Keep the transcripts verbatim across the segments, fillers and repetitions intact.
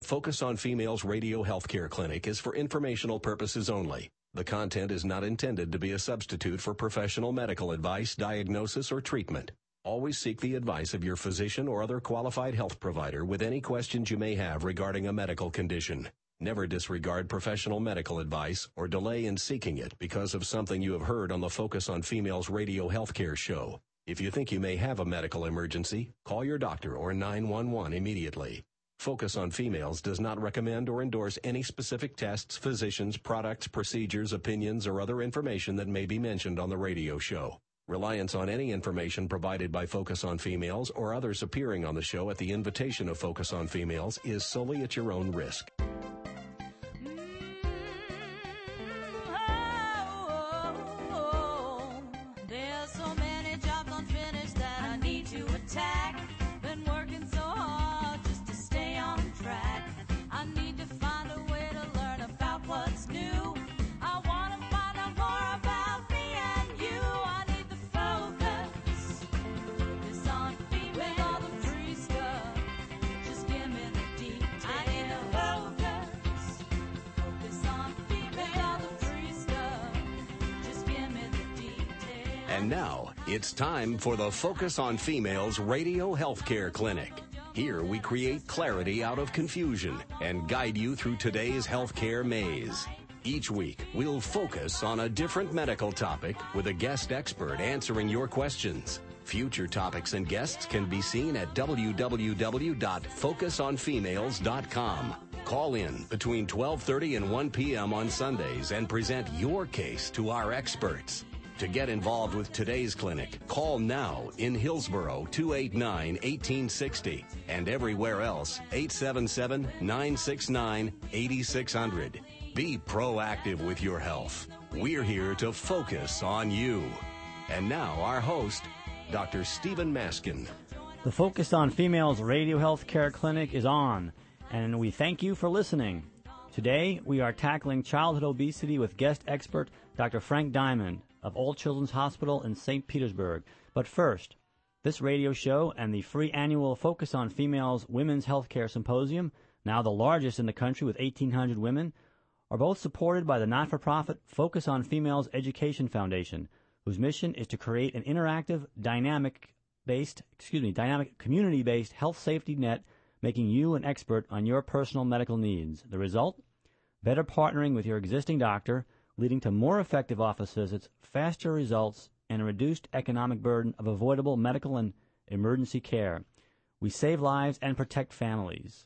Focus on Females Radio Healthcare Clinic is for informational purposes only. The content is not intended to be a substitute for professional medical advice, diagnosis, or treatment. Always seek the advice of your physician or other qualified health provider with any questions you may have regarding a medical condition. Never disregard professional medical advice or delay in seeking it because of something you have heard on the Focus on Females Radio Healthcare show. If you think you may have a medical emergency, call your doctor or nine one one immediately. Focus on Females does not recommend or endorse any specific tests, physicians, products, procedures, opinions, or other information that may be mentioned on the radio show. Reliance on any information provided by Focus on Females or others appearing on the show at the invitation of Focus on Females is solely at your own risk. And now, it's time for the Focus on Females Radio Healthcare Clinic. Here we create clarity out of confusion and guide you through today's healthcare maze. Each week, we'll focus on a different medical topic with a guest expert answering your questions. Future topics and guests can be seen at w w w dot focus on females dot com. Call in between twelve thirty and one p.m. on Sundays and present your case to our experts. To get involved with today's clinic, call now in Hillsborough two eight nine, one eight six zero and everywhere else eight seven seven, nine six nine, eight six zero zero. Be proactive with your health. We're here to focus on you. And now our host, Doctor Stephen Maskin. The Focus on Females Radio Healthcare Clinic is on, and we thank you for listening. Today, we are tackling childhood obesity with guest expert Doctor Frank Diamond of Old Children's Hospital in Saint Petersburg. But first, this radio show and the free annual Focus on Females Women's Healthcare Symposium, now the largest in the country with eighteen hundred women, are both supported by the not-for-profit Focus on Females Education Foundation, whose mission is to create an interactive, dynamic-based, excuse me, dynamic community-based health safety net, making you an expert on your personal medical needs. The result? Better partnering with your existing doctor, leading to more effective office visits, faster results, and a reduced economic burden of avoidable medical and emergency care. We save lives and protect families.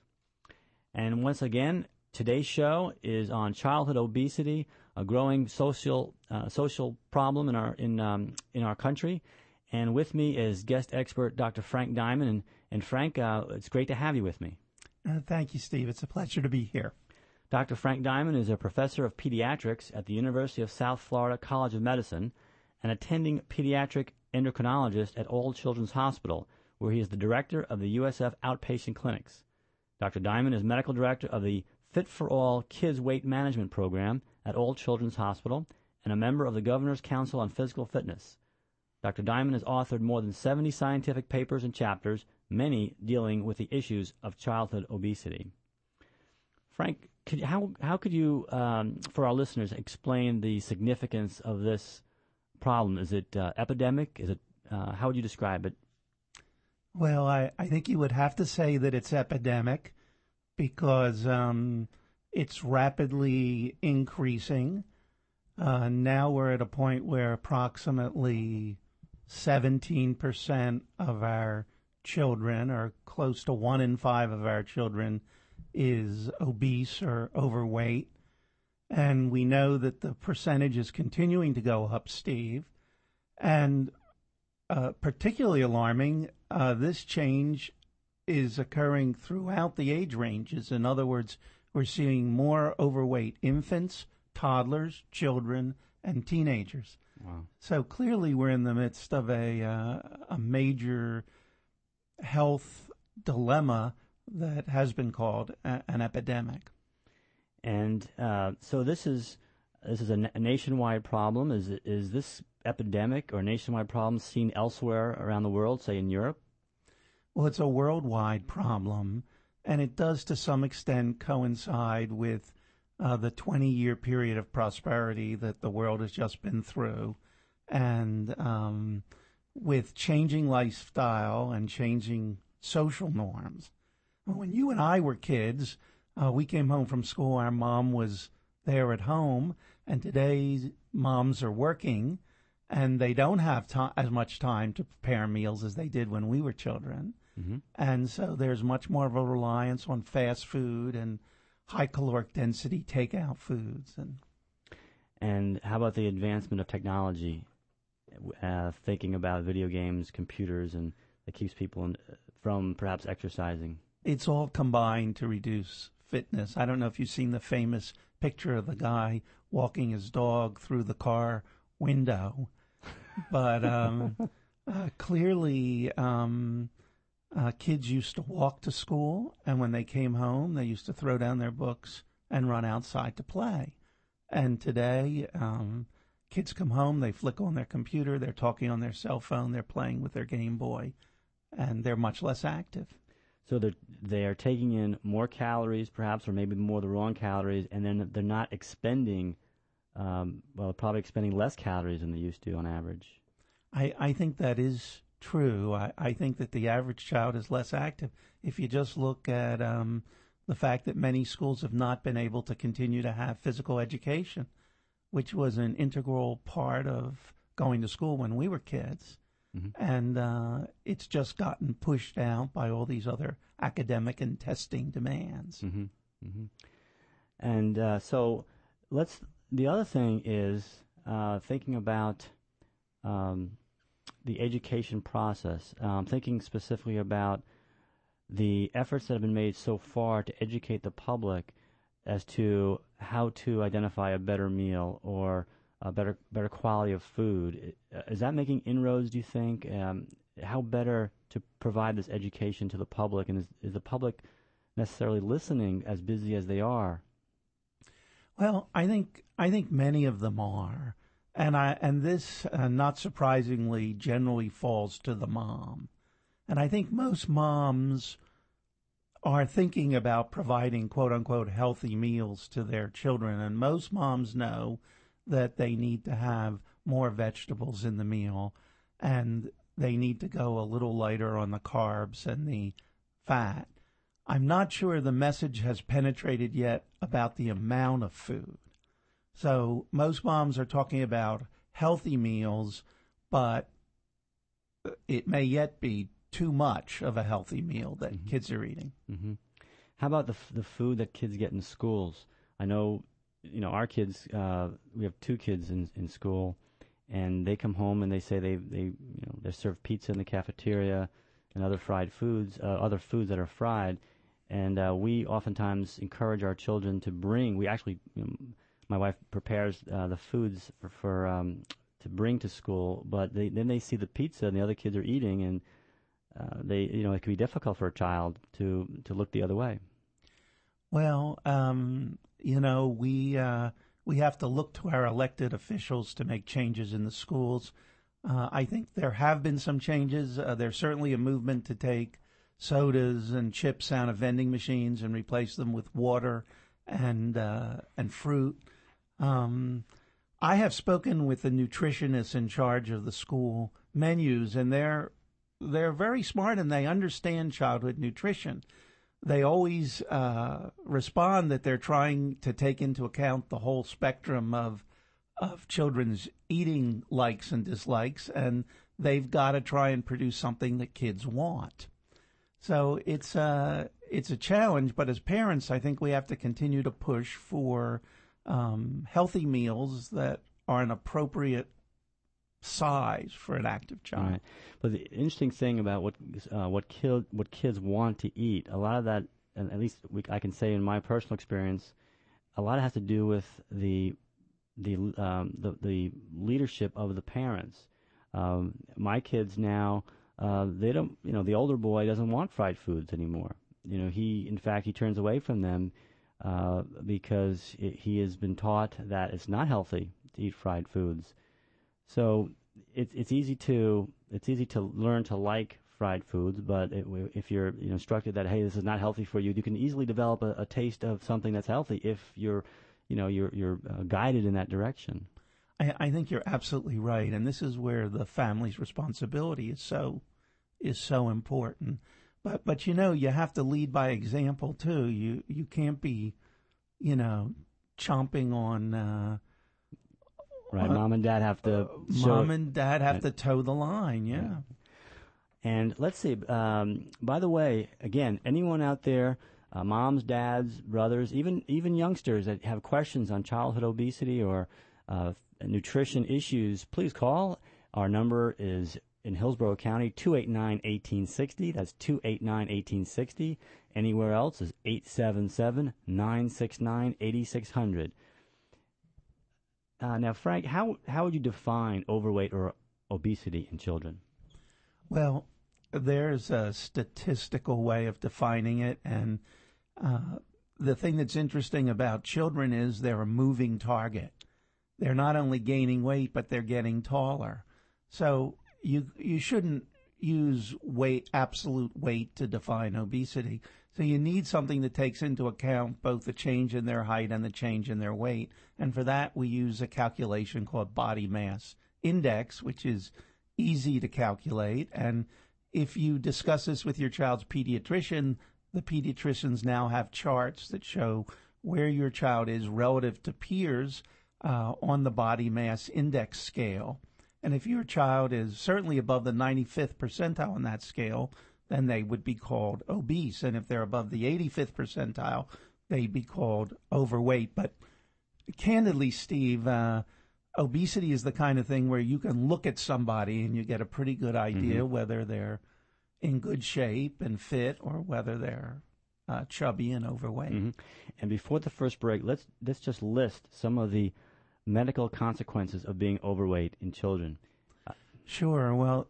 And once again, today's show is on childhood obesity, a growing social uh, social problem in our in um, in our country. And with me is guest expert Doctor Frank Diamond. And, and Frank, uh, it's great to have you with me. Uh, thank you, Steve. It's a pleasure to be here. Doctor Frank Diamond is a professor of pediatrics at the University of South Florida College of Medicine and attending pediatric endocrinologist at Old Children's Hospital, where he is the director of the U S F Outpatient Clinics. Doctor Diamond is medical director of the Fit for All Kids Weight Management Program at Old Children's Hospital and a member of the Governor's Council on Physical Fitness. Doctor Diamond has authored more than seventy scientific papers and chapters, many dealing with the issues of childhood obesity. Frank, could, how how could you, um, for our listeners, explain the significance of this problem? Is it uh, epidemic? Is it uh, how would you describe it? Well, I, I think you would have to say that it's epidemic because um, it's rapidly increasing. Uh, now we're at a point where approximately seventeen percent of our children, or close to one in five of our children, is obese or overweight. And we know that the percentage is continuing to go up, Steve. And uh, particularly alarming, uh, this change is occurring throughout the age ranges. In other words, we're seeing more overweight infants, toddlers, children, and teenagers. Wow. So clearly we're in the midst of a, uh, a major health dilemma that has been called a, an epidemic. And uh, so this is this is a, na- a nationwide problem. Is is this epidemic or nationwide problem seen elsewhere around the world, say in Europe? Well, it's a worldwide problem. and it does to some extent coincide with uh, the twenty-year period of prosperity that the world has just been through, and um, with changing lifestyle and changing social norms. When you and I were kids, uh, we came home from school, our mom was there at home, and today's moms are working, and they don't have to- as much time to prepare meals as they did when we were children. Mm-hmm. And so there's much more of a reliance on fast food and high caloric density takeout foods. And And how about the advancement of technology, uh, thinking about video games, computers, and that keeps people in, from perhaps exercising? It's all combined to reduce fitness. I don't know if you've seen the famous picture of the guy walking his dog through the car window, but um, uh, clearly um, uh, kids used to walk to school, and when they came home, they used to throw down their books and run outside to play. And today, um, kids come home, they flick on their computer, they're talking on their cell phone, they're playing with their Game Boy, and they're much less active. So they're, they are taking in more calories, perhaps, or maybe more the wrong calories, and then they're not expending, um, well, probably expending less calories than they used to on average. I, I think that is true. I, I think that the average child is less active. If you just look at um, the fact that many schools have not been able to continue to have physical education, which was an integral part of going to school when we were kids. Mm-hmm. And uh, it's just gotten pushed out by all these other academic and testing demands. Mm-hmm. Mm-hmm. And uh, so let's. The other thing is uh, thinking about um, the education process. Um, thinking specifically about the efforts that have been made so far to educate the public as to how to identify a better meal or a better better quality of food. Is that making inroads, do you think? Um, how better to provide this education to the public? And is, is the public necessarily listening as busy as they are? Well, I think I think many of them are. And I and this, uh, not surprisingly, generally falls to the mom. And I think most moms are thinking about providing, quote-unquote, healthy meals to their children. And most moms know that they need to have more vegetables in the meal, and they need to go a little lighter on the carbs and the fat. I'm not sure the message has penetrated yet about the amount of food. So most moms are talking about healthy meals, but it may yet be too much of a healthy meal that mm-hmm. kids are eating. Mm-hmm. How about the f- the food that kids get in schools? I know, you know, our kids, uh, we have two kids in, in school, and they come home and they say they, they you know, they're served pizza in the cafeteria and other fried foods, uh, other foods that are fried. And uh, we oftentimes encourage our children to bring, we actually, you know, my wife prepares uh, the foods for, for um, to bring to school, but they, then they see the pizza and the other kids are eating, and uh, they, you know, it can be difficult for a child to, to look the other way. Well, um, you know, we uh, we have to look to our elected officials to make changes in the schools. Uh, I think there have been some changes. Uh, there's certainly a movement to take sodas and chips out of vending machines and replace them with water and uh, and fruit. Um, I have spoken with the nutritionists in charge of the school menus, and they're they're very smart and they understand childhood nutrition. They always uh, respond that they're trying to take into account the whole spectrum of of children's eating likes and dislikes, and they've got to try and produce something that kids want. So it's a, it's a challenge, but as parents, I think we have to continue to push for um, healthy meals that are an appropriate size for an active child. Right. But the interesting thing about what uh, what kid, what kids want to eat, a lot of that, and at least we, I can say in my personal experience, a lot has to do with the the um, the, the leadership of the parents. Um, my kids now, uh, they don't, you know, the older boy doesn't want fried foods anymore. You know, he, in fact, he turns away from them uh, because it, he has been taught that it's not healthy to eat fried foods. So it's it's easy to it's easy to learn to like fried foods, but it, if you're you know, instructed that, hey, this is not healthy for you, you can easily develop a, a taste of something that's healthy if you're, you know, you're, you're uh, guided in that direction. I, I think you're absolutely right, and this is where the family's responsibility is so is so important. But but you know, you have to lead by example too. You you can't be, you know, chomping on. Uh, right, uh, mom and dad have to. Uh, show mom it. and dad have Right. to toe the line. Yeah. Right. And let's see. Um, by the way, again, anyone out there, uh, moms, dads, brothers, even even youngsters that have questions on childhood obesity or uh, nutrition issues, please call. Our number is in Hillsborough County, two eight nine, one eight six zero. That's two eight nine, one eight six zero. Anywhere else is eight seven seven, nine six nine, eight six zero zero. Uh, now, Frank, how, how would you define overweight or obesity in children? Well, there's a statistical way of defining it, and uh, the thing that's interesting about children is they're a moving target. They're not only gaining weight, but they're getting taller. So you you shouldn't use weight, absolute weight, to define obesity. So you need something that takes into account both the change in their height and the change in their weight. And for that, we use a calculation called body mass index, which is easy to calculate. And if you discuss this with your child's pediatrician, the pediatricians now have charts that show where your child is relative to peers uh, on the body mass index scale. And if your child is certainly above the ninety-fifth percentile on that scale, then they would be called obese. And if they're above the eighty-fifth percentile, they'd be called overweight. But candidly, Steve, uh, obesity is the kind of thing where you can look at somebody and you get a pretty good idea mm-hmm. whether they're in good shape and fit or whether they're uh, chubby and overweight. Mm-hmm. And before the first break, let's let's just list some of the medical consequences of being overweight in children. Uh, sure. Well,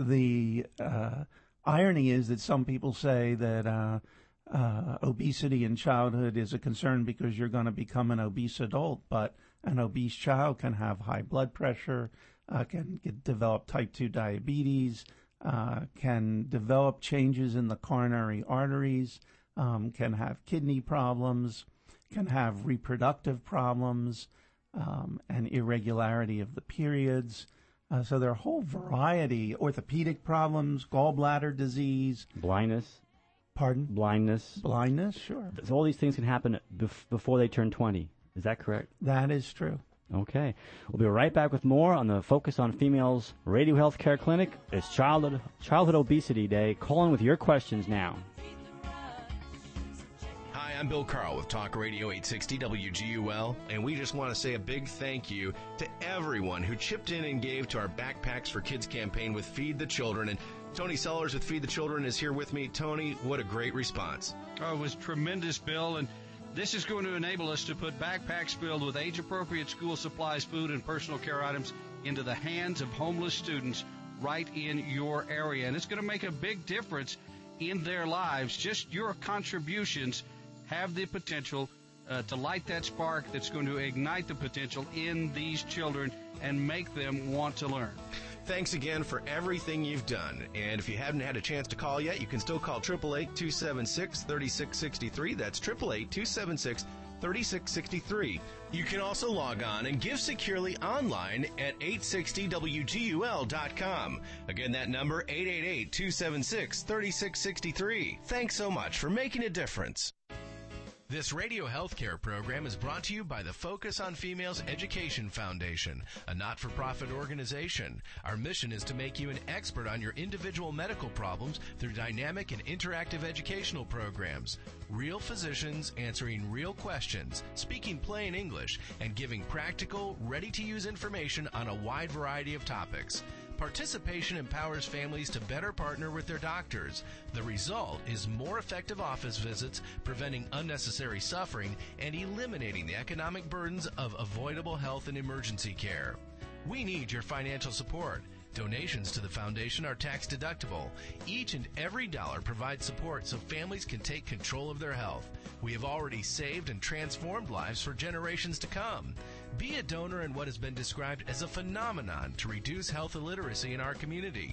the uh, irony is that some people say that uh, uh, obesity in childhood is a concern because you're going to become an obese adult, but an obese child can have high blood pressure, uh, can get, develop type two diabetes, uh, can develop changes in the coronary arteries, um, can have kidney problems, can have reproductive problems, um, and irregularity of the periods. Uh, so there are a whole variety, orthopedic problems, gallbladder disease. Blindness. Pardon? Blindness. Blindness, sure. So all these things can happen bef- before they turn twenty. Is that correct? That is true. Okay. We'll be right back with more on the Focus on Females Radio Health Care Clinic. It's Childhood, Childhood Obesity Day. Call in with your questions now. Hi, I'm Bill Carl with Talk Radio eight sixty W G U L, and we just want to say a big thank you to everyone who chipped in and gave to our Backpacks for Kids campaign with Feed the Children. And Tony Sellers with Feed the Children is here with me. Tony, what a great response. Oh, it was tremendous, Bill, and this is going to enable us to put backpacks filled with age-appropriate school supplies, food, and personal care items into the hands of homeless students right in your area. And it's going to make a big difference in their lives. Just your contributions have the potential uh, to light that spark that's going to ignite the potential in these children and make them want to learn. Thanks again for everything you've done. And if you haven't had a chance to call yet, you can still call eight eight eight, two seven six, three six six three. That's eight eight eight, two seven six, three six six three. You can also log on and give securely online at eight sixty W G U L dot com. Again, that number, eight eight eight, two seven six, three six six three. Thanks so much for making a difference. This radio healthcare program is brought to you by the Focus on Females Education Foundation, a not-for-profit organization. Our mission is to make you an expert on your individual medical problems through dynamic and interactive educational programs. Real physicians answering real questions, speaking plain English, and giving practical, ready-to-use information on a wide variety of topics. Participation empowers families to better partner with their doctors. The result is more effective office visits, preventing unnecessary suffering, and eliminating the economic burdens of avoidable health and emergency care. We need your financial support. Donations to the foundation are tax deductible. Each and every dollar provides support so families can take control of their health. We have already saved and transformed lives for generations to come. Be a donor in what has been described as a phenomenon to reduce health illiteracy in our community.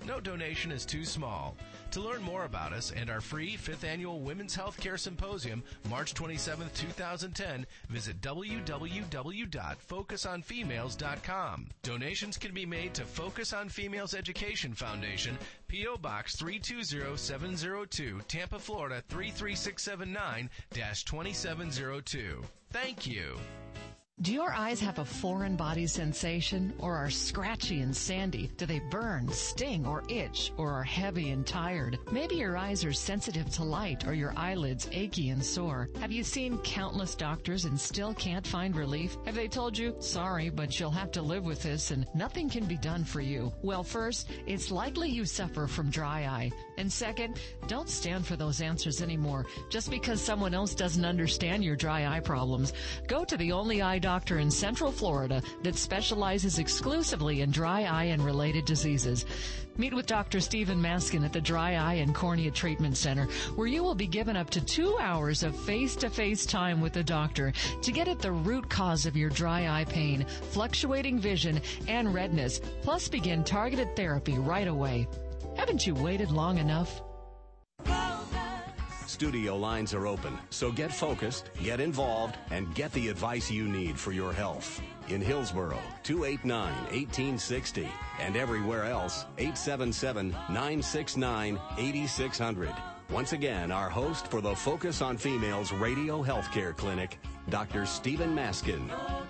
No donation is too small. To learn more about us and our free fifth Annual Women's Healthcare Symposium, March twenty-seventh, twenty ten, visit w w w dot focus on females dot com. Donations can be made to Focus on Females Education Foundation, P O. Box three two zero seven zero two, Tampa, Florida three three six seven nine dash two seven zero two. Thank you. Do your eyes have a foreign body sensation or are scratchy and sandy? Do they burn, sting, or itch, or are heavy and tired? Maybe your eyes are sensitive to light or your eyelids achy and sore. Have you seen countless doctors and still can't find relief? Have they told you, sorry, but you'll have to live with this and nothing can be done for you? Well, first, it's likely you suffer from dry eye. And second, don't stand for those answers anymore. Just because someone else doesn't understand your dry eye problems, go to the only eye doctor in Central Florida that specializes exclusively in dry eye and related diseases. Meet with Doctor Stephen Maskin at the Dry Eye and Cornea Treatment Center, where you will be given up to two hours of face-to-face time with the doctor to get at the root cause of your dry eye pain, fluctuating vision, and redness, plus begin targeted therapy right away. Haven't you waited long enough? Studio lines are open, so get focused, get involved, and get the advice you need for your health. In Hillsborough, two eight nine, one eight six zero, and everywhere else, eight seven seven, nine six nine, eight six zero zero. Once again, our host for the Focus on Females Radio Healthcare Clinic, Doctor Stephen Maskin.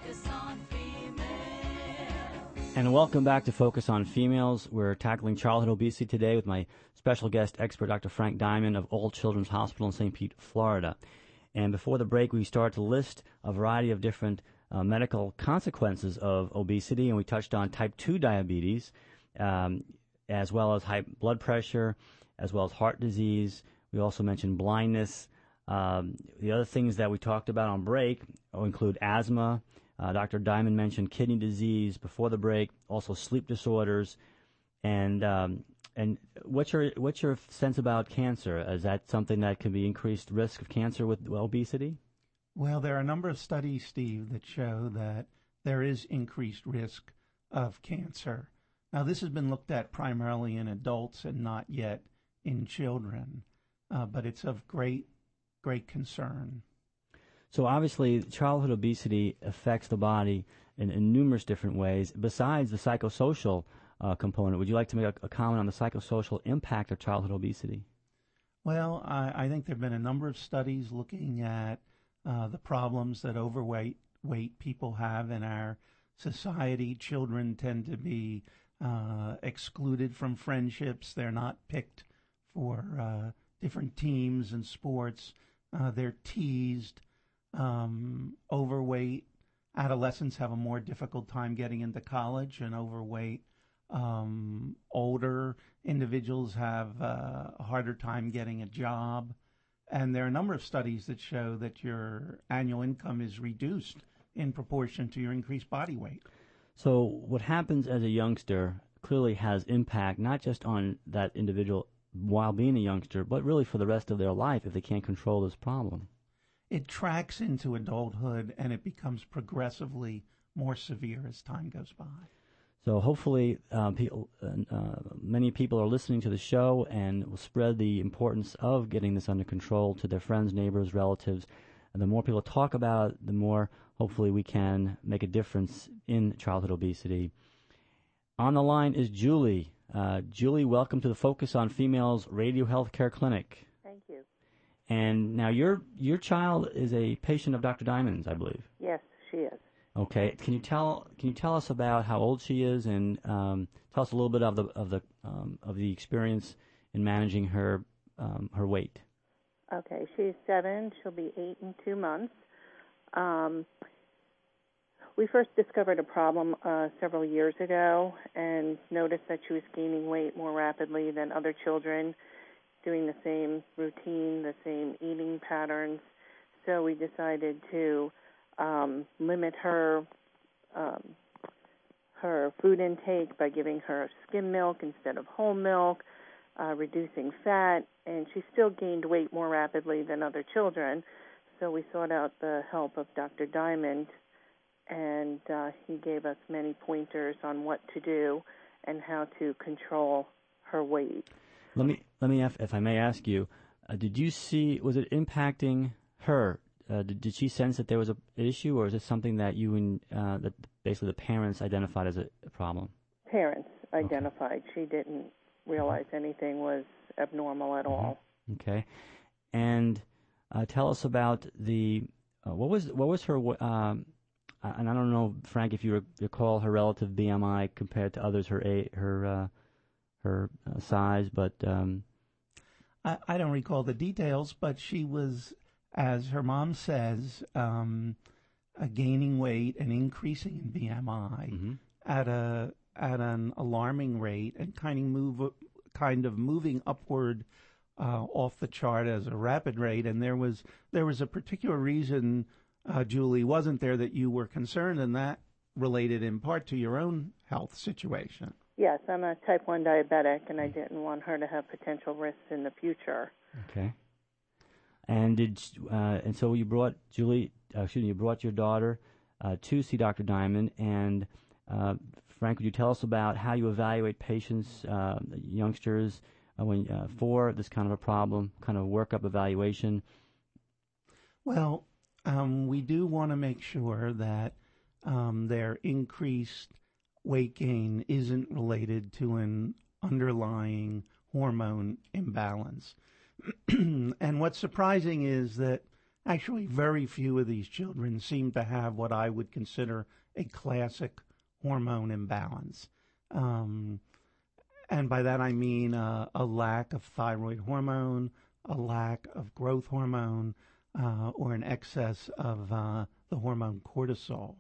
And welcome back to Focus on Females. We're tackling childhood obesity today with my special guest expert, Doctor Frank Diamond of Old Children's Hospital in Saint Pete, Florida. And before the break, we started to list a variety of different uh, medical consequences of obesity, and we touched on type two diabetes, um, as well as high blood pressure, as well as heart disease. We also mentioned blindness. Um, the other things that we talked about on break include asthma. Uh, Doctor Diamond mentioned kidney disease before the break, also sleep disorders, and um, and what's your what's your sense about cancer? Is that something that can be increased risk of cancer with obesity? Well, there are a number of studies, Steve, that show that there is increased risk of cancer. Now, this has been looked at primarily in adults and not yet in children, uh, but it's of great great concern. So obviously, childhood obesity affects the body in, in numerous different ways. Besides the psychosocial uh, component, would you like to make a, a comment on the psychosocial impact of childhood obesity? Well, I, I think there have been a number of studies looking at uh, the problems that overweight weight people have in our society. Children tend to be uh, excluded from friendships. They're not picked for uh, different teams and sports. Uh, they're teased. Um, overweight adolescents have a more difficult time getting into college, and overweight um, older individuals have uh, a harder time getting a job. And there are a number of studies that show that your annual income is reduced in proportion to your increased body weight. So what happens as a youngster clearly has impact not just on that individual while being a youngster, but really for the rest of their life if they can't control this problem. It tracks into adulthood, and it becomes progressively more severe as time goes by. So hopefully uh, people, uh, many people are listening to the show and will spread the importance of getting this under control to their friends, neighbors, relatives. And the more people talk about it, the more hopefully we can make a difference in childhood obesity. On the line is Julie. Uh, Julie, welcome to the Focus on Females Radio Healthcare Clinic. Thank you. And now your your child is a patient of Doctor Diamond's, I believe. Yes, she is. Okay. Can you tell Can you tell us about how old she is, and um, tell us a little bit of the of the um, of the experience in managing her um, her weight? Okay, she's seven. She'll be eight in two months. Um, we first discovered a problem uh, several years ago, and noticed that she was gaining weight more rapidly than other children, doing the same routine, the same eating patterns. So we decided to um, limit her um, her food intake by giving her skim milk instead of whole milk, uh, reducing fat, and she still gained weight more rapidly than other children. So we sought out the help of Doctor Diamond, and uh, he gave us many pointers on what to do and how to control her weight. Let me let me if, if I may ask you, uh, did you see was it impacting her? Uh, did, did she sense that there was an issue, or is it something that you and uh, that basically the parents identified as a, a problem? Parents identified. Okay. She didn't realize mm-hmm. anything was abnormal at mm-hmm. all. Okay, and uh, tell us about the uh, what was what was her um, and I don't know, Frank, if you recall her relative B M I compared to others, her a, her uh, her uh, size, but um, I, I don't recall the details, but she was, as her mom says, um, uh, gaining weight and increasing in B M I mm-hmm. at a at an alarming rate, and kind of move kind of moving upward uh, off the chart as a rapid rate. And there was there was a particular reason, uh, Julie, wasn't there, that you were concerned, and that related in part to your own health situation. Yes, I'm a type one diabetic, and I didn't want her to have potential risks in the future. Okay. And did uh, and so you brought Julie, uh, excuse me, you brought your daughter uh, to see Doctor Diamond. And uh, Frank, would you tell us about how you evaluate patients, uh, youngsters, uh, when uh, for this kind of a problem, kind of workup evaluation? Well, um, we do want to make sure that um, their increased weight gain isn't related to an underlying hormone imbalance. And what's surprising is that actually very few of these children seem to have what I would consider a classic hormone imbalance. Um, and by that I mean uh, a lack of thyroid hormone, a lack of growth hormone, uh, or an excess of uh, the hormone cortisol.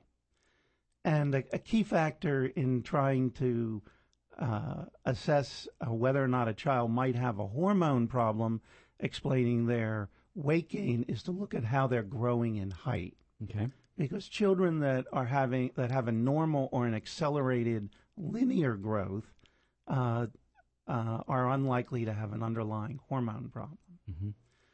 And a, a key factor in trying to uh, assess uh, whether or not a child might have a hormone problem explaining their weight gain is to look at how they're growing in height. Okay. Because children that are having that have a normal or an accelerated linear growth uh, uh, are unlikely to have an underlying hormone problem. Mm-hmm.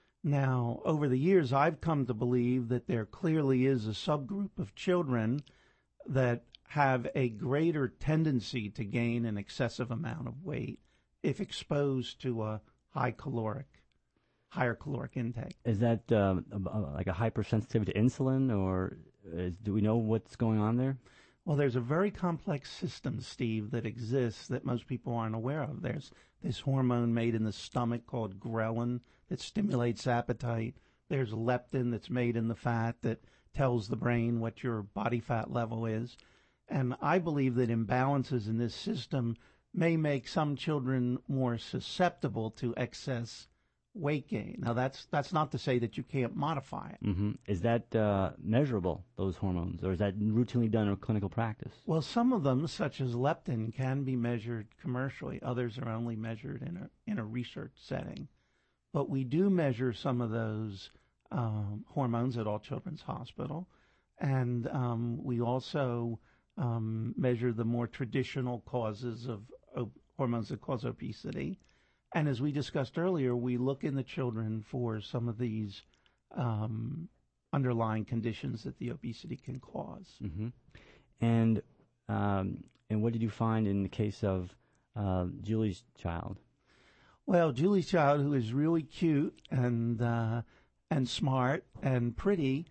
Now, over the years, I've come to believe that there clearly is a subgroup of children that have a greater tendency to gain an excessive amount of weight if exposed to a high caloric, higher caloric intake. Is that um, like a hypersensitivity to insulin, or is, do we know what's going on there? Well, there's a very complex system, Steve, that exists that most people aren't aware of. There's this hormone made in the stomach called ghrelin that stimulates appetite. There's leptin that's made in the fat that tells the brain what your body fat level is. And I believe that imbalances in this system may make some children more susceptible to excess weight gain. Now, that's that's not to say that you can't modify it. Mm-hmm. Is that uh, measurable, those hormones, or is that routinely done in clinical practice? Well, some of them, such as leptin, can be measured commercially. Others are only measured in a in a research setting. But we do measure some of those um, hormones at All Children's Hospital, and um, we also um, measure the more traditional causes of, of hormones that cause obesity. And as we discussed earlier, we look in the children for some of these um, underlying conditions that the obesity can cause. Mm-hmm. And um, and what did you find in the case of uh, Julie's child? Well, Julie's child, who is really cute and uh, and smart and pretty,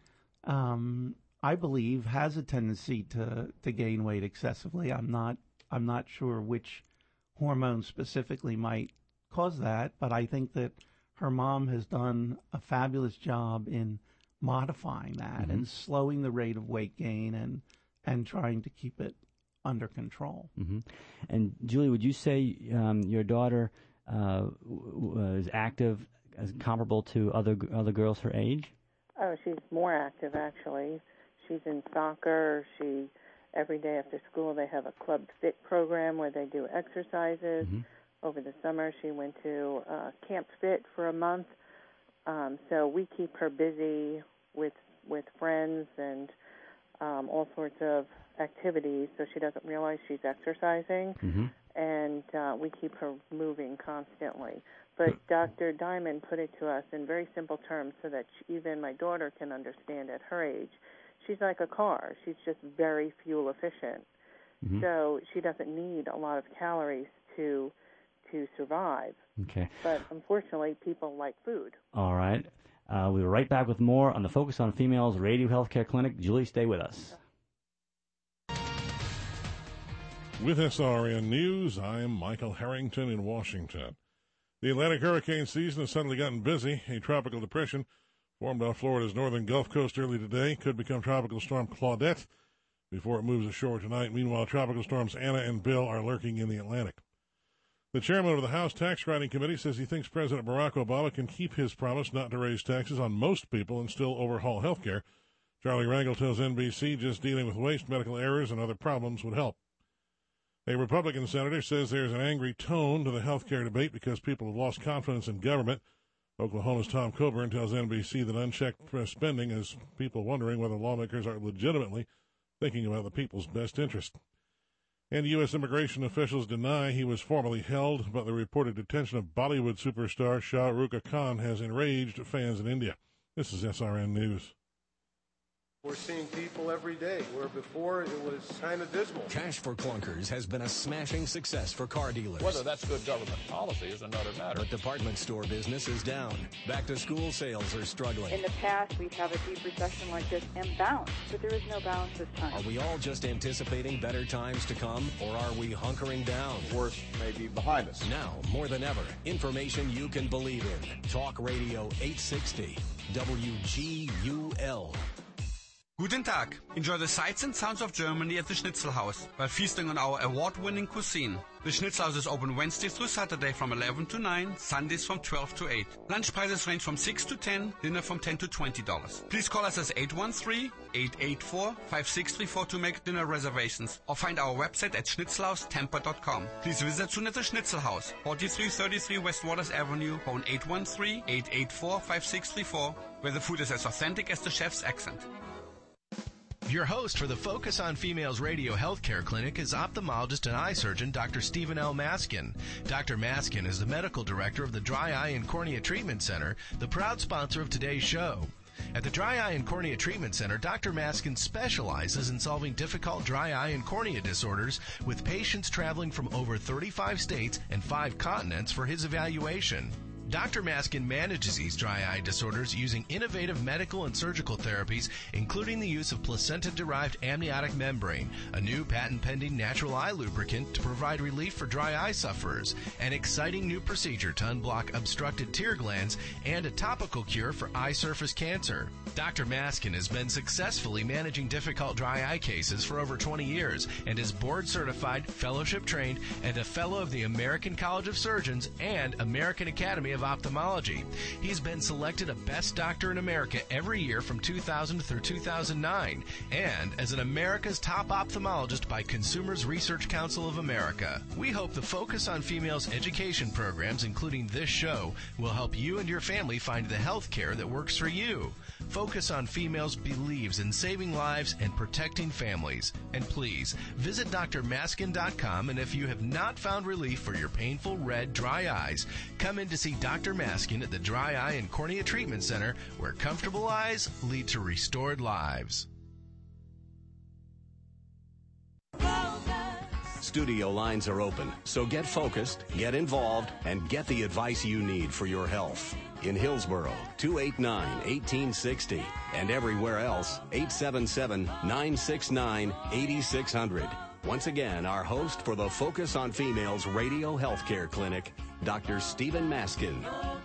um, I believe, has a tendency to, to gain weight excessively. I'm not I'm not sure which hormone specifically might cause that, but I think that her mom has done a fabulous job in modifying that mm-hmm. and slowing the rate of weight gain and and trying to keep it under control. Mm-hmm. And Julie, would you say um, your daughter uh, w- is active, as comparable to other other girls her age? Oh, she's more active actually. She's in soccer. She every day after school they have a Club Fit program where they do exercises. Mm-hmm. Over the summer, she went to uh, Camp Fit for a month. Um, so we keep her busy with with friends and um, all sorts of activities, so she doesn't realize she's exercising. Mm-hmm. And uh, we keep her moving constantly. But Doctor Diamond put it to us in very simple terms so that she, even my daughter can understand at her age. She's like a car. She's just very fuel efficient. Mm-hmm. So she doesn't need a lot of calories to to survive. Okay. But unfortunately, people like food. All right. Uh, we'll be right back with more on the Focus on Females Radio Healthcare Clinic. Julie, stay with us. With S R N News, I'm Michael Harrington in Washington. The Atlantic hurricane season has suddenly gotten busy. A tropical depression formed off Florida's northern Gulf Coast early today could become Tropical Storm Claudette before it moves ashore tonight. Meanwhile, Tropical Storms Anna and Bill are lurking in the Atlantic. The chairman of the House Tax Writing Committee says he thinks President Barack Obama can keep his promise not to raise taxes on most people and still overhaul health care. Charlie Rangel tells N B C just dealing with waste, medical errors, and other problems would help. A Republican senator says there's an angry tone to the health care debate because people have lost confidence in government. Oklahoma's Tom Coburn tells N B C that unchecked spending has people wondering whether lawmakers are legitimately thinking about the people's best interest. And U S immigration officials deny he was formally held, but the reported detention of Bollywood superstar Shah Rukh Khan has enraged fans in India. This is S R N News. We're seeing people every day, where before it was kind of dismal. Cash for Clunkers has been a smashing success for car dealers. Whether that's good government policy is another matter. But department store business is down. Back-to-school sales are struggling. In the past, we'd have a deep recession like this and bounce, but there is no bounce this time. Are we all just anticipating better times to come, or are we hunkering down? Worst may be behind us. Now, more than ever, information you can believe in. Talk Radio eight sixty, W G U L. Guten Tag. Enjoy the sights and sounds of Germany at the Schnitzelhaus by feasting on our award-winning cuisine. The Schnitzelhaus is open Wednesday through Saturday from eleven to nine, Sundays from twelve to eight. Lunch prices range from six to ten, dinner from ten to twenty dollars. Please call us at eight one three, eight eight four, five six three four to make dinner reservations or find our website at schnitzelhaus tampa dot com. Please visit soon at the Schnitzelhaus, forty-three thirty-three West Waters Avenue, phone eight one three, eight eight four, five six three four, where the food is as authentic as the chef's accent. Your host for the Focus on Females Radio Healthcare Clinic is ophthalmologist and eye surgeon Doctor Stephen L. Maskin. Doctor Maskin is the medical director of the Dry Eye and Cornea Treatment Center, the proud sponsor of today's show. At the Dry Eye and Cornea Treatment Center, Doctor Maskin specializes in solving difficult dry eye and cornea disorders with patients traveling from over thirty-five states and five continents for his evaluation. Doctor Maskin manages these dry eye disorders using innovative medical and surgical therapies, including the use of placenta-derived amniotic membrane, a new patent-pending natural eye lubricant to provide relief for dry eye sufferers, an exciting new procedure to unblock obstructed tear glands, and a topical cure for eye surface cancer. Doctor Maskin has been successfully managing difficult dry eye cases for over twenty years and is board-certified, fellowship-trained, and a fellow of the American College of Surgeons and American Academy of Ophthalmology. He's been selected a Best Doctor in America every year from two thousand through two thousand nine and as an America's Top Ophthalmologist by Consumers Research Council of America. We hope the Focus on Females education programs, including this show, will help you and your family find the health care that works for you. Focus on Females believes in saving lives and protecting families. And please, visit D R maskin dot com, and if you have not found relief for your painful red, dry eyes, come in to see Doctor Maskin at the Dry Eye and Cornea Treatment Center, where comfortable eyes lead to restored lives. Studio lines are open, so get focused, get involved, and get the advice you need for your health. In Hillsborough, two eight nine, one eight six zero, and everywhere else, eight seven seven, nine six nine, eight six zero zero. Once again, our host for the Focus on Females Radio Healthcare Clinic, Doctor Stephen Maskin.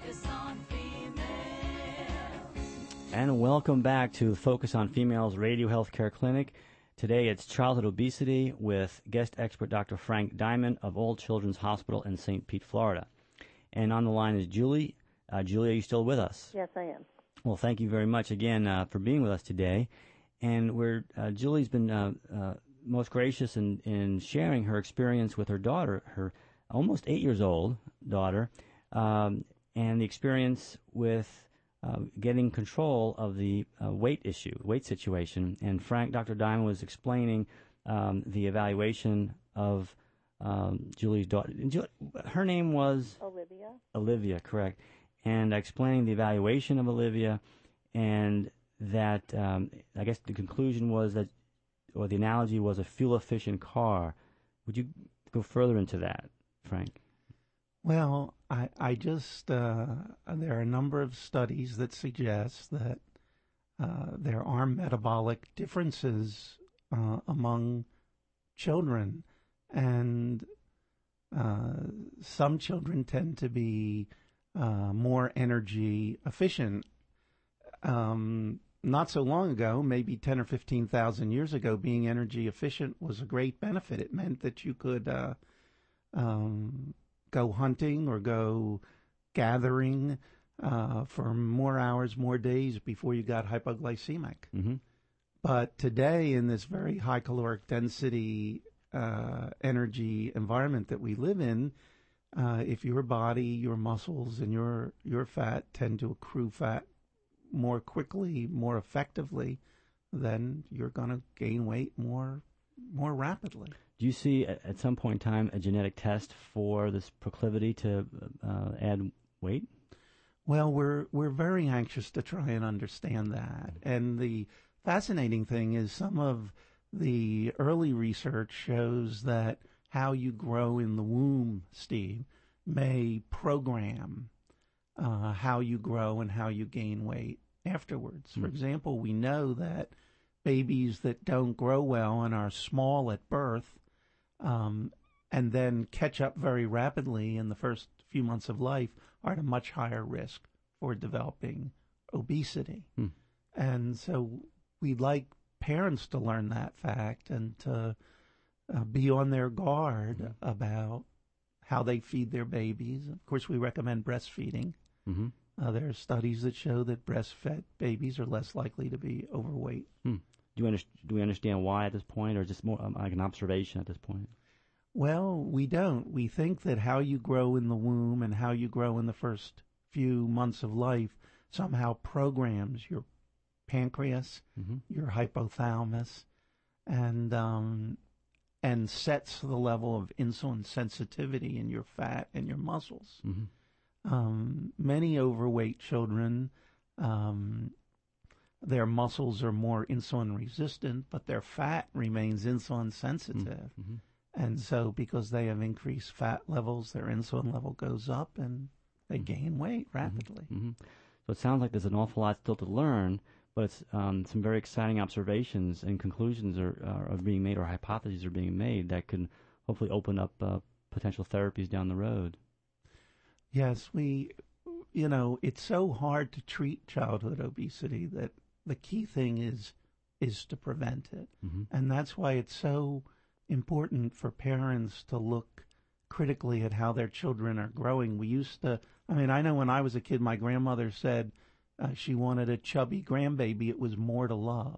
And welcome back to Focus on Females Radio Healthcare Clinic. Today it's childhood obesity with guest expert Doctor Frank Diamond of Old Children's Hospital in Saint Pete, Florida. And on the line is Julie. Uh, Julie, are you still with us? Yes, I am. Well, thank you very much again uh, for being with us today. And we're uh, Julie's been uh, uh, most gracious in, in sharing her experience with her daughter, her almost eight years old daughter, um, and the experience with uh, getting control of the uh, weight issue, weight situation. And Frank, Doctor Diamond was explaining um, the evaluation of um, Julie's daughter. Her name was? Olivia. Olivia, correct. And explaining the evaluation of Olivia, and that um, I guess the conclusion was that, or the analogy was a fuel-efficient car. Would you go further into that, Frank? Well, I, I just, uh, there are a number of studies that suggest that uh, there are metabolic differences uh, among children, and uh, some children tend to be uh, more energy efficient. Um, not so long ago, maybe ten or fifteen thousand years ago, being energy efficient was a great benefit. It meant that you could uh, um, go hunting or go gathering uh, for more hours, more days before you got hypoglycemic. Mm-hmm. But today, in this very high caloric density uh, energy environment that we live in, uh, if your body, your muscles, and your your fat tend to accrue fat more quickly, more effectively, then you're going to gain weight more more rapidly. Do you see at, at some point in time a genetic test for this proclivity to uh, add weight? Well, we're we're very anxious to try and understand that. And the fascinating thing is some of the early research shows that how you grow in the womb, Steve, may program uh, how you grow and how you gain weight afterwards. Mm. For example, we know that babies that don't grow well and are small at birth um, and then catch up very rapidly in the first few months of life are at a much higher risk for developing obesity. Mm. And so we'd like parents to learn that fact and to uh, be on their guard mm. about how they feed their babies. Of course, we recommend breastfeeding. Mm-hmm. Uh, there are studies that show that breastfed babies are less likely to be overweight. Hmm. Do you under, do we understand why at this point, or just more um, like an observation at this point? Well, we don't. We think that how you grow in the womb and how you grow in the first few months of life somehow programs your pancreas, mm-hmm. your hypothalamus, and um, and sets the level of insulin sensitivity in your fat and your muscles. Mm-hmm. Um, many overweight children, um, their muscles are more insulin resistant, but their fat remains insulin sensitive. Mm-hmm. And so because they have increased fat levels, their insulin level goes up and they mm-hmm. gain weight rapidly. Mm-hmm. So it sounds like there's an awful lot still to learn, but it's um, some very exciting observations and conclusions are, are, are being made, or hypotheses are being made that can hopefully open up uh, potential therapies down the road. Yes, we, you know, it's so hard to treat childhood obesity that the key thing is is to prevent it. Mm-hmm. And that's why it's so important for parents to look critically at how their children are growing. We used to, I mean, I know when I was a kid, my grandmother said uh, she wanted a chubby grandbaby. It was more to love.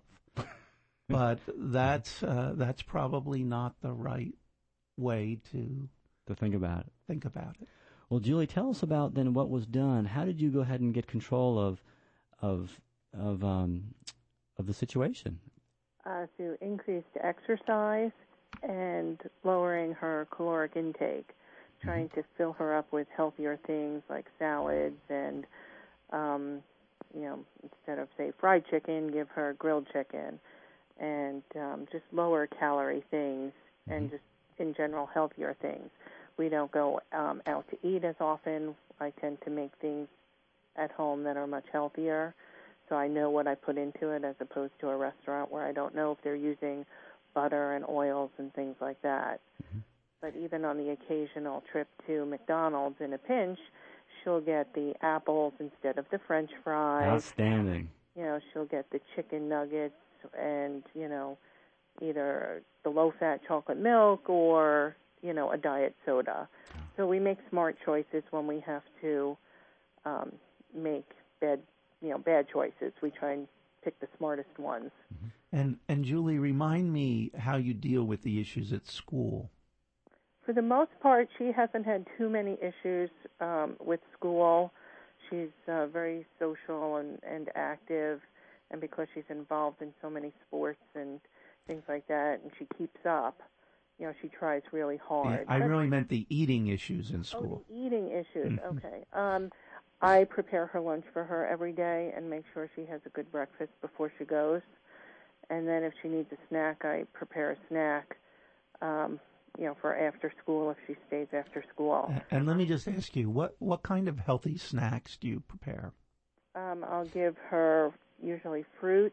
But that's uh, that's probably not the right way to to think about it. Think about it. Well, Julie, tell us about then what was done. How did you go ahead and get control of of of um, of the situation? Uh, through increased exercise and lowering her caloric intake, trying mm-hmm. to fill her up with healthier things like salads and, um, you know, instead of, say, fried chicken, give her grilled chicken, and um, just lower calorie things mm-hmm. and just, in general, healthier things. We don't go um, out to eat as often. I tend to make things at home that are much healthier, so I know what I put into it as opposed to a restaurant where I don't know if they're using butter and oils and things like that. Mm-hmm. But even on the occasional trip to McDonald's in a pinch, she'll get the apples instead of the French fries. Outstanding. You know, she'll get the chicken nuggets and, you know, either the low-fat chocolate milk or, you know, a diet soda. So we make smart choices when we have to um, make bad, you know, bad choices. We try and pick the smartest ones. Mm-hmm. And and Julie, remind me how you deal with the issues at school. For the most part, she hasn't had too many issues um, with school. She's uh, very social and, and active, and because she's involved in so many sports and things like that, and she keeps up, you know, she tries really hard. Yeah, I really meant the eating issues in school. Oh, the eating issues, Mm-hmm. okay. Um, I prepare her lunch for her every day and make sure she has a good breakfast before she goes. And then if she needs a snack, I prepare a snack. Um, you know, for after school if she stays after school. And let me just ask you, what, what kind of healthy snacks do you prepare? Um, I'll give her usually fruit,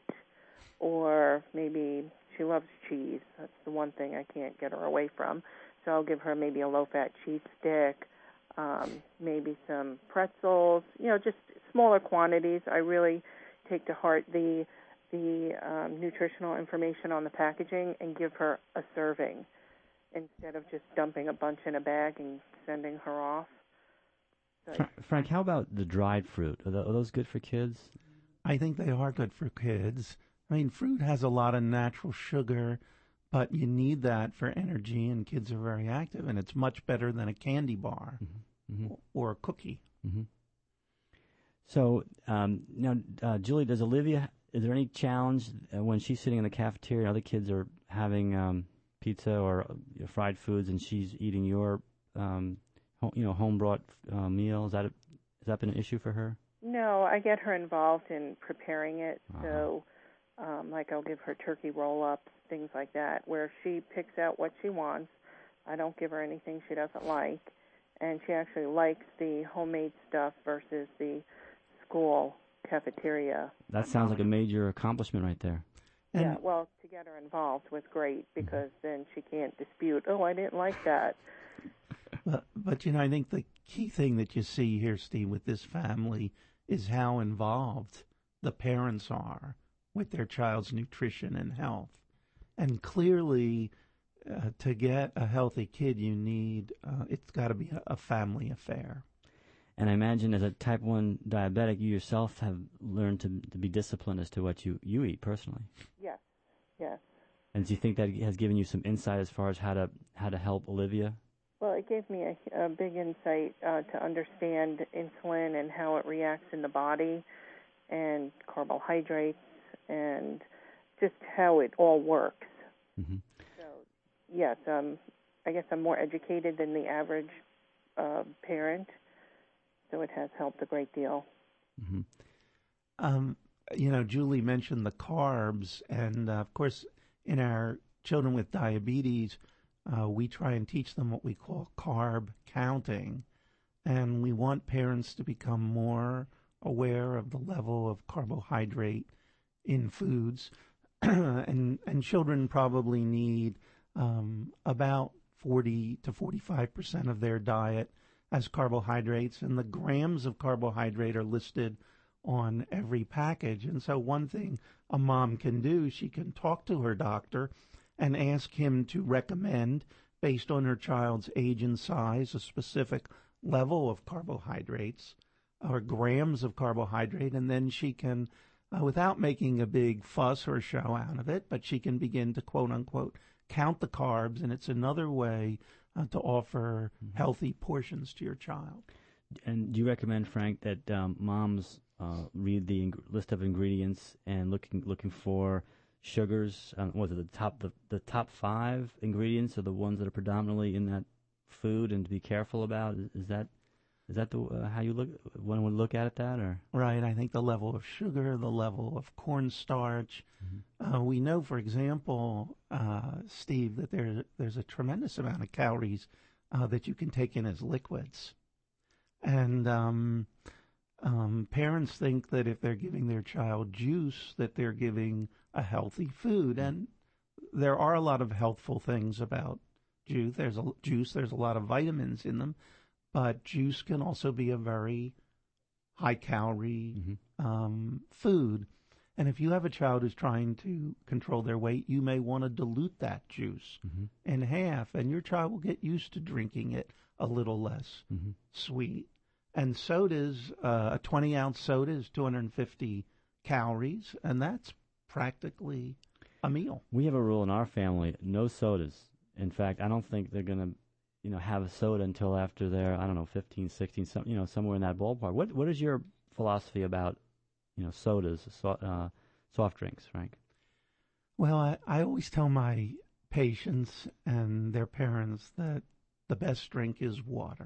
or maybe she loves cheese. That's the one thing I can't get her away from. So I'll give her maybe a low-fat cheese stick, um, maybe some pretzels, you know, just smaller quantities. I really take to heart the the um, nutritional information on the packaging and give her a serving instead of just dumping a bunch in a bag and sending her off. So, Frank, how about the dried fruit? Are, the, are those good for kids? I think they are good for kids. I mean, fruit has a lot of natural sugar, but you need that for energy, and kids are very active, and it's much better than a candy bar mm-hmm. Mm-hmm. or a cookie. Mm-hmm. So um, now, uh, Julie, does Olivia, is there any challenge uh, when she's sitting in the cafeteria and other kids are having um, pizza or uh, fried foods and she's eating your, um, home, you know, home-brought uh, meal? Is that, a, has that been an issue for her? No, I get her involved in preparing it. Uh-huh. So, um, like I'll give her turkey roll-ups, things like that, where she picks out what she wants. I don't give her anything she doesn't like. And she actually likes the homemade stuff versus the school cafeteria. That sounds like a major accomplishment right there. And yeah, well, to get her involved was great because then she can't dispute, oh, I didn't like that. But, but, you know, I think the key thing that you see here, Steve, with this family is how involved the parents are with their child's nutrition and health. And clearly, uh, to get a healthy kid, you need, uh, it's got to be a, a family affair. And I imagine as a type one diabetic, you yourself have learned to, to be disciplined as to what you, you eat personally. Yes, yes. And do you think that has given you some insight as far as how to how to help Olivia? Well, it gave me a, a big insight uh, to understand insulin and how it reacts in the body, and carbohydrates, and just how it all works. Mm-hmm. So, yes, um, I guess I'm more educated than the average uh, parent. So it has helped a great deal. Mm-hmm. Um, you know, Julie mentioned the carbs, and uh, of course, in our children with diabetes, uh, we try and teach them what we call carb counting, and we want parents to become more aware of the level of carbohydrate in foods, and and children probably need um, about forty to forty-five percent of their diet as carbohydrates, and the grams of carbohydrate are listed on every package. And so one thing a mom can do, she can talk to her doctor and ask him to recommend, based on her child's age and size, a specific level of carbohydrates or grams of carbohydrate, and then she can, uh, without making a big fuss or show out of it, but she can begin to quote-unquote count the carbs, and it's another way Uh, to offer mm-hmm. healthy portions to your child. And do you recommend, Frank, that um, moms uh, read the ing- list of ingredients and looking looking for sugars? Um, was it the top the, the top five ingredients are the ones that are predominantly in that food, and to be careful about? Is, is that is that the uh, how you look one would look at it? That or right? I think the level of sugar, the level of cornstarch. Mm-hmm. Uh, we know, for example, uh, Steve, that there's there's a tremendous amount of calories uh, that you can take in as liquids, and um, um, parents think that if they're giving their child juice, that they're giving a healthy food, and there are a lot of healthful things about juice. There's a juice. There's a lot of vitamins in them. But juice can also be a very high-calorie mm-hmm. um, food. And if you have a child who's trying to control their weight, you may want to dilute that juice mm-hmm. in half, and your child will get used to drinking it a little less mm-hmm. sweet. And sodas, uh, a twenty-ounce soda is two hundred fifty calories, and that's practically a meal. We have a rule in our family, no sodas. In fact, I don't think they're going to you know, have a soda until after they're, I don't know, fifteen, sixteen, some, you know, somewhere in that ballpark. What What is your philosophy about, you know, sodas, so, uh, soft drinks, Frank? Well, I, I always tell my patients and their parents that the best drink is water.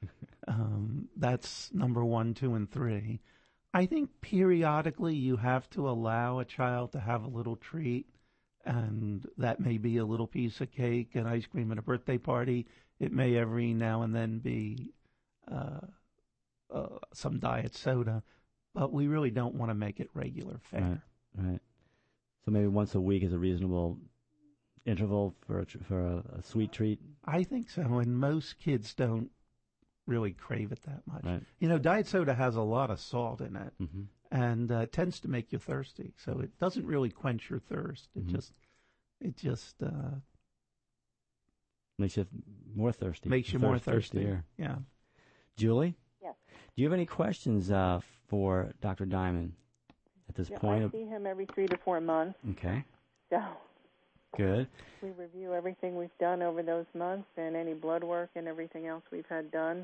um, that's number one, two, and three. I think periodically you have to allow a child to have a little treat, and that may be a little piece of cake, an ice cream at a birthday party. It may every now and then be uh, uh, some diet soda, but we really don't want to make it regular fare. Right, right. So maybe once a week is a reasonable interval for a, for a, a sweet treat? I think so, and most kids don't really crave it that much. Right. You know, diet soda has a lot of salt in it, mm-hmm. and uh, it tends to make you thirsty. So it doesn't really quench your thirst. It mm-hmm. just, it just uh, makes you more thirsty. Makes you Thirst, more thirsty. Thirstier. Yeah. Julie? Yes. Do you have any questions uh, for Doctor Diamond at this yeah, point? I see him every three to four months. Okay. So. Good. We review everything we've done over those months and any blood work and everything else we've had done.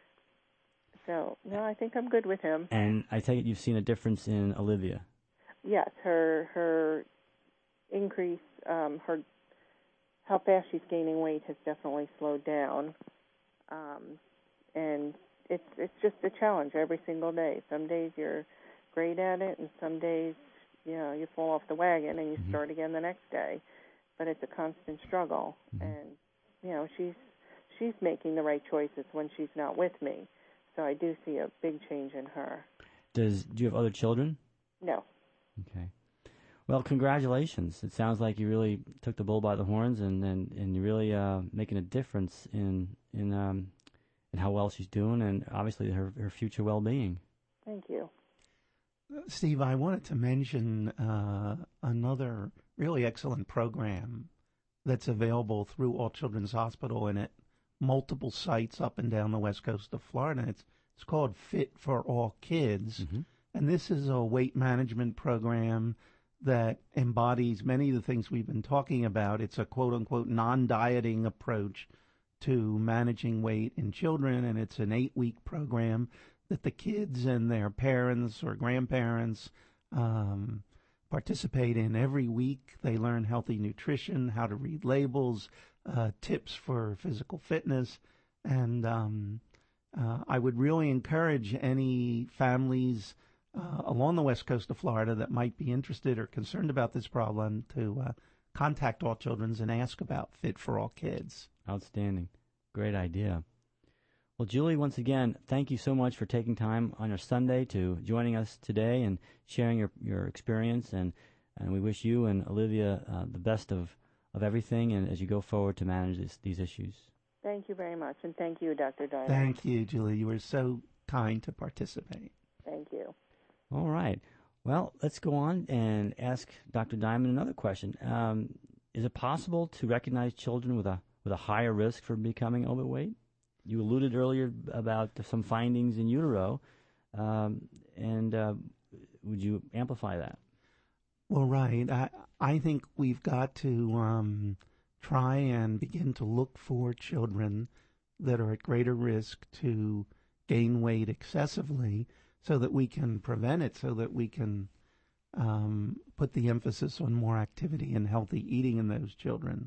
So, no, I think I'm good with him. And I take it you've seen a difference in Olivia? Yes, her her increase, um, her how fast she's gaining weight has definitely slowed down. Um, and it's it's just a challenge every single day. Some days you're great at it, and some days, you know, you fall off the wagon and you mm-hmm. start again the next day. But it's a constant struggle, mm-hmm. and you know she's she's making the right choices when she's not with me. So I do see a big change in her. Does do you have other children? No. Okay. Well, congratulations. It sounds like you really took the bull by the horns, and and, and you're really uh, making a difference in in um, in how well she's doing, and obviously her her future well-being. Thank you. Steve, I wanted to mention uh, another really excellent program that's available through All Children's Hospital and at multiple sites up and down the west coast of Florida. It's it's called Fit for All Kids, mm-hmm. and this is a weight management program that embodies many of the things we've been talking about. It's a quote-unquote non-dieting approach to managing weight in children, and it's an eight-week program that the kids and their parents or grandparents um, participate in every week. They learn healthy nutrition, how to read labels, uh, tips for physical fitness, and um, uh, I would really encourage any families uh, along the west coast of Florida that might be interested or concerned about this problem to uh, contact All Children's and ask about Fit for All Kids. Outstanding. Great idea. Well, Julie, once again, thank you so much for taking time on your Sunday to joining us today and sharing your, your experience. And, and we wish you and Olivia uh, the best of, of everything and as you go forward to manage this, these issues. Thank you very much. And thank you, Doctor Diamond. Thank you, Julie. You were so kind to participate. Thank you. All right. Well, let's go on and ask Doctor Diamond another question. Um, is it possible to recognize children with a with a higher risk for becoming overweight? You alluded earlier about some findings in utero, um, and uh, would you amplify that? Well, right. I, I think we've got to um, try and begin to look for children that are at greater risk to gain weight excessively so that we can prevent it, so that we can um, put the emphasis on more activity and healthy eating in those children.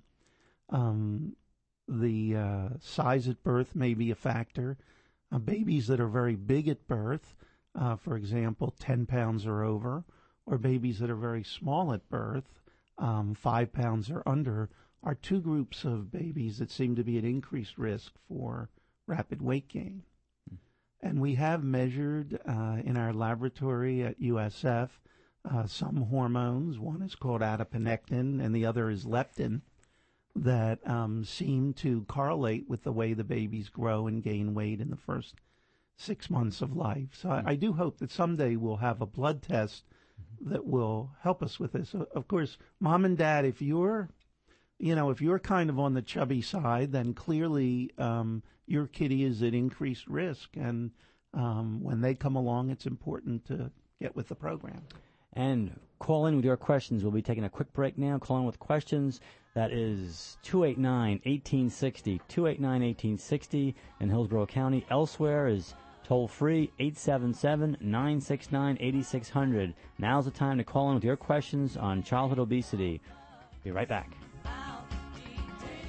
Um, The uh, size at birth may be a factor. Uh, babies that are very big at birth, uh, for example, ten pounds or over, or babies that are very small at birth, um, five pounds or under, are two groups of babies that seem to be at increased risk for rapid weight gain. Mm. And we have measured uh, in our laboratory at U S F uh, some hormones. One is called adiponectin and the other is leptin, that um, seem to correlate with the way the babies grow and gain weight in the first six months of life. So I, I do hope that someday we'll have a blood test that will help us with this. Of course, Mom and Dad, if you're, you know, if you're kind of on the chubby side, then clearly um, your kitty is at increased risk. And um, when they come along, it's important to get with the program. And call in with your questions. We'll be taking a quick break now. Call in with questions. That is two eight nine, one eight six zero, two eight nine, one eight six zero in Hillsborough County. Elsewhere is toll-free, eight seven seven, nine six nine, eight six zero zero. Now's the time to call in with your questions on childhood obesity. Be right back.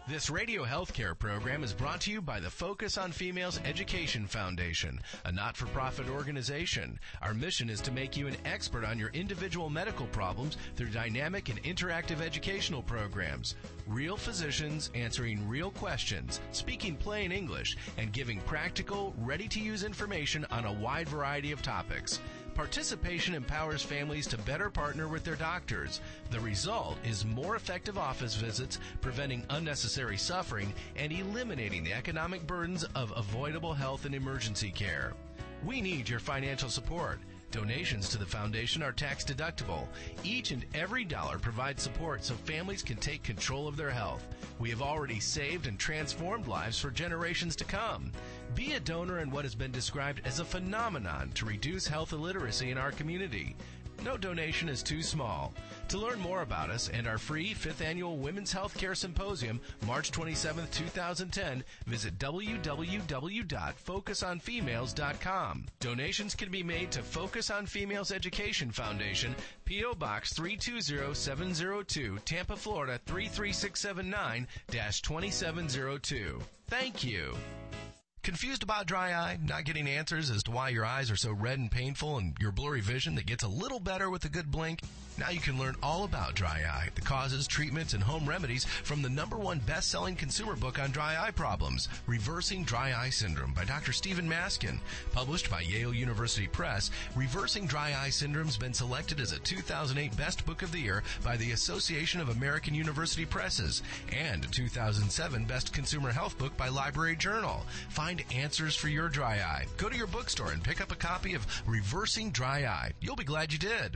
This radio healthcare program is brought to you by the Focus on Females Education Foundation, a not-for-profit organization. Our mission is to make you an expert on your individual medical problems through dynamic and interactive educational programs. Real physicians answering real questions, speaking plain English, and giving practical, ready-to-use information on a wide variety of topics. Participation empowers families to better partner with their doctors. The result is more effective office visits, preventing unnecessary suffering, and eliminating the economic burdens of avoidable health and emergency care. We need your financial support. Donations to the foundation are tax deductible. Each and every dollar provides support so families can take control of their health. We have already saved and transformed lives for generations to come. Be a donor in what has been described as a phenomenon to reduce health illiteracy in our community. No donation is too small. To learn more about us and our free fifth Annual Women's Healthcare Symposium, March twenty-seventh, twenty ten, visit w w w dot focus on females dot com. Donations can be made to Focus on Females Education Foundation, P O. Box three two zero seven zero two, Tampa, Florida three three six seven nine dash two seven zero two. Thank you. Confused about dry eye? Not getting answers as to why your eyes are so red and painful and your blurry vision that gets a little better with a good blink? Now you can learn all about dry eye, the causes, treatments, and home remedies from the number one best-selling consumer book on dry eye problems, Reversing Dry Eye Syndrome by Doctor Stephen Maskin. Published by Yale University Press, Reversing Dry Eye Syndrome has been selected as a two thousand eight Best Book of the Year by the Association of American University Presses and a two thousand seven Best Consumer Health Book by Library Journal. Find answers for your dry eye. Go to your bookstore and pick up a copy of Reversing Dry Eye. You'll be glad you did.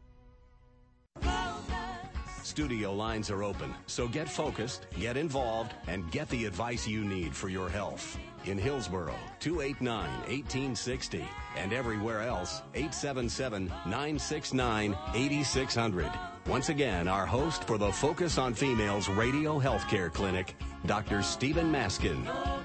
Studio lines are open, so get focused, get involved, and get the advice you need for your health. In Hillsborough, two eight nine, one eight six zero, and everywhere else, eight seven seven, nine six nine, eight six zero zero. Once again, our host for the Focus on Females Radio Healthcare Clinic, Doctor Stephen Maskin.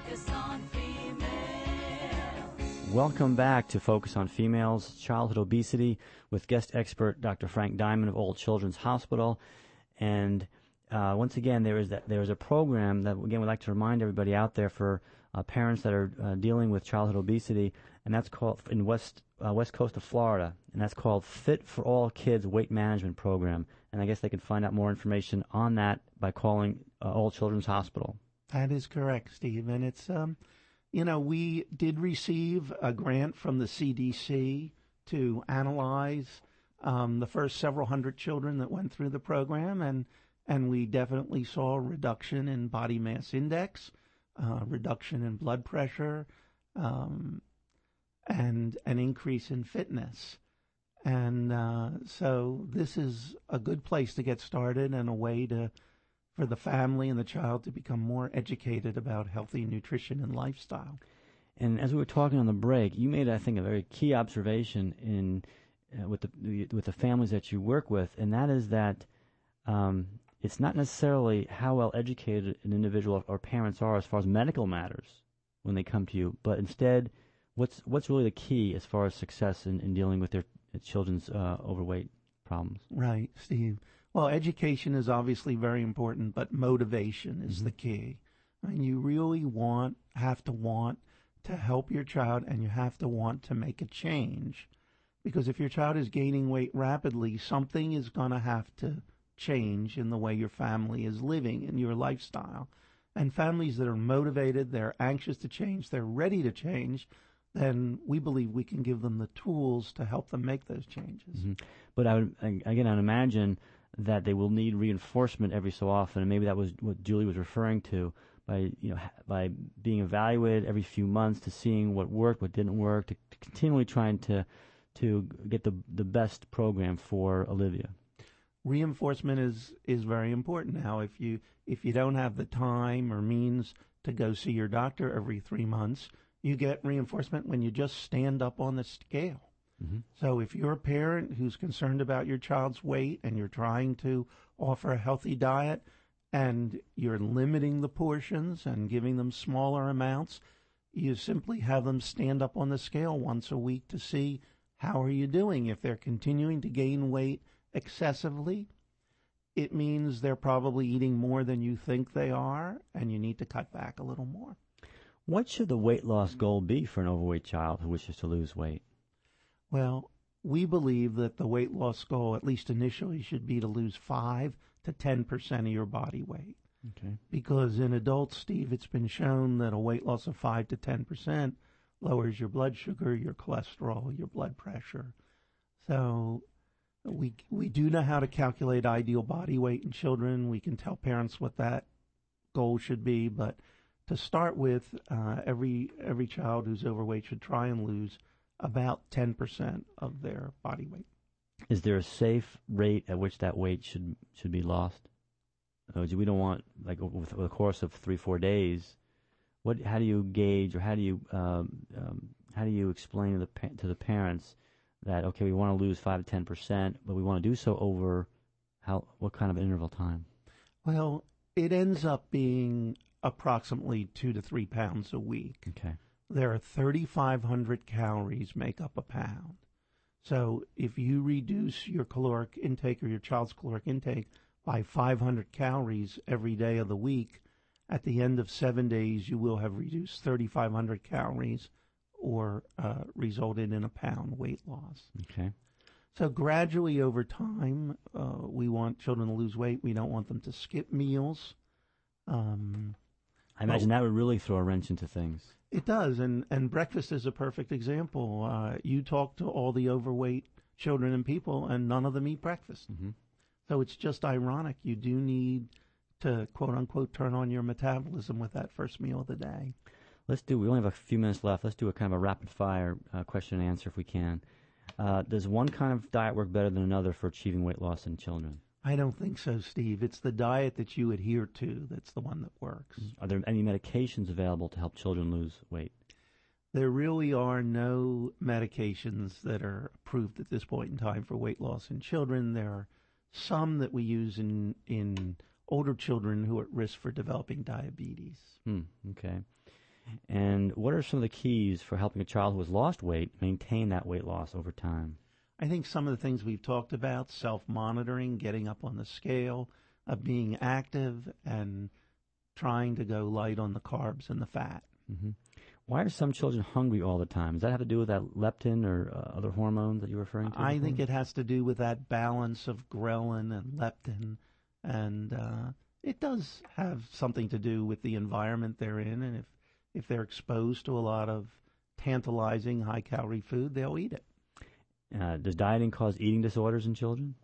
Welcome back to Focus on Females Childhood Obesity with guest expert Doctor Frank Diamond of Old Children's Hospital. And uh, once again, there is that there is a program that, again, we'd like to remind everybody out there for uh, parents that are uh, dealing with childhood obesity, and that's called in West uh, West Coast of Florida, and that's called Fit for All Kids Weight Management Program. And I guess they can find out more information on that by calling uh, Old Children's Hospital. That is correct, Steve. And it's um. You know, we did receive a grant from the C D C to analyze um, the first several hundred children that went through the program, and and we definitely saw a reduction in body mass index, uh, reduction in blood pressure, um, and an increase in fitness. And uh, so this is a good place to get started and a way to for the family and the child to become more educated about healthy nutrition and lifestyle. And as we were talking on the break, you made, I think, a very key observation in uh, with the with the families that you work with, and that is that um, it's not necessarily how well educated an individual or parents are as far as medical matters when they come to you, but instead, what's what's really the key as far as success in, in dealing with their children's uh, overweight problems. Right, Steve. Well, education is obviously very important, but motivation is Mm-hmm. the key. And you really want, have to want to help your child, and you have to want to make a change. Because if your child is gaining weight rapidly, something is going to have to change in the way your family is living and your lifestyle. And families that are motivated, they're anxious to change, they're ready to change, then we believe we can give them the tools to help them make those changes. Mm-hmm. But I would, again, I'd imagine that they will need reinforcement every so often, and maybe that was what Julie was referring to, by you know by being evaluated every few months to seeing what worked, what didn't work, to, to continually trying to to get the the best program for Olivia. Reinforcement is is very important now. If you if you don't have the time or means to go see your doctor every three months, you get reinforcement when you just stand up on the scale. Mm-hmm. So if you're a parent who's concerned about your child's weight and you're trying to offer a healthy diet and you're limiting the portions and giving them smaller amounts, you simply have them stand up on the scale once a week to see how are you doing. If they're continuing to gain weight excessively, it means they're probably eating more than you think they are, and you need to cut back a little more. What should the weight loss goal be for an overweight child who wishes to lose weight? Well, we believe that the weight loss goal, at least initially, should be to lose five to ten percent of your body weight. Okay. Because in adults, Steve, it's been shown that a weight loss of five to ten percent lowers your blood sugar, your cholesterol, your blood pressure. So we we do know how to calculate ideal body weight in children. We can tell parents what that goal should be, but to start with, uh, every every child who's overweight should try and lose about ten percent of their body weight. Is there a safe rate at which that weight should should be lost? Uh, we don't want, like, with the course of three, four days. What? How do you gauge, or how do you um, um, how do you explain to the to the parents that, okay, we want to lose five to ten percent, but we want to do so over how what kind of interval time? Well, it ends up being approximately two to three pounds a week. Okay. There are thirty-five hundred calories make up a pound. So if you reduce your caloric intake or your child's caloric intake by five hundred calories every day of the week, at the end of seven days you will have reduced thirty-five hundred calories or uh, resulted in a pound weight loss. Okay. So gradually over time, uh, we want children to lose weight. We don't want them to skip meals. Um, I imagine well, that would really throw a wrench into things. It does, and, and breakfast is a perfect example. Uh, you talk to all the overweight children and people, and none of them eat breakfast. Mm-hmm. So it's just ironic. You do need to, quote-unquote, turn on your metabolism with that first meal of the day. Let's do, we only have a few minutes left. Let's do a kind of a rapid-fire uh, question and answer if we can. Uh, does one kind of diet work better than another for achieving weight loss in children? I don't think so, Steve. It's the diet that you adhere to that's the one that works. Are there any medications available to help children lose weight? There really are no medications that are approved at this point in time for weight loss in children. There are some that we use in in older children who are at risk for developing diabetes. Hmm, okay. And what are some of the keys for helping a child who has lost weight maintain that weight loss over time? I think some of the things we've talked about, self-monitoring, getting up on the scale, uh, being active, and trying to go light on the carbs and the fat. Mm-hmm. Why are some children hungry all the time? Does that have to do with that leptin or uh, other hormones that you're referring to? I think it has to do with that balance of ghrelin and leptin, and uh, it does have something to do with the environment they're in, and if, if they're exposed to a lot of tantalizing, high-calorie food, they'll eat it. Uh, does dieting cause eating disorders in children?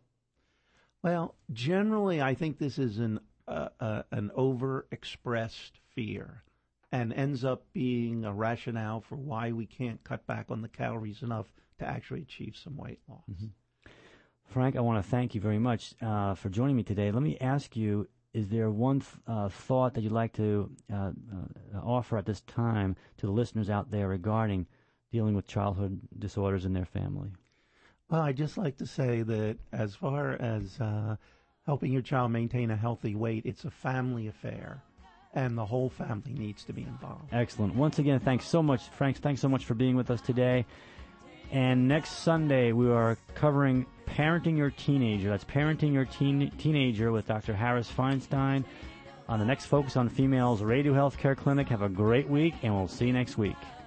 Well, generally, I think this is an uh, uh, an overexpressed fear, and ends up being a rationale for why we can't cut back on the calories enough to actually achieve some weight loss. Mm-hmm. Frank, I want to thank you very much uh, for joining me today. Let me ask you: is there one th- uh, thought that you'd like to uh, uh, offer at this time to the listeners out there regarding dealing with childhood disorders in their family? Well, I'd just like to say that as far as uh, helping your child maintain a healthy weight, it's a family affair, and the whole family needs to be involved. Excellent. Once again, thanks so much, Frank. Thanks so much for being with us today. And next Sunday, we are covering Parenting Your Teenager. That's Parenting Your teen- Teenager with Doctor Harris Feinstein on the next Focus on Females Radio Healthcare Clinic. Have a great week, and we'll see you next week.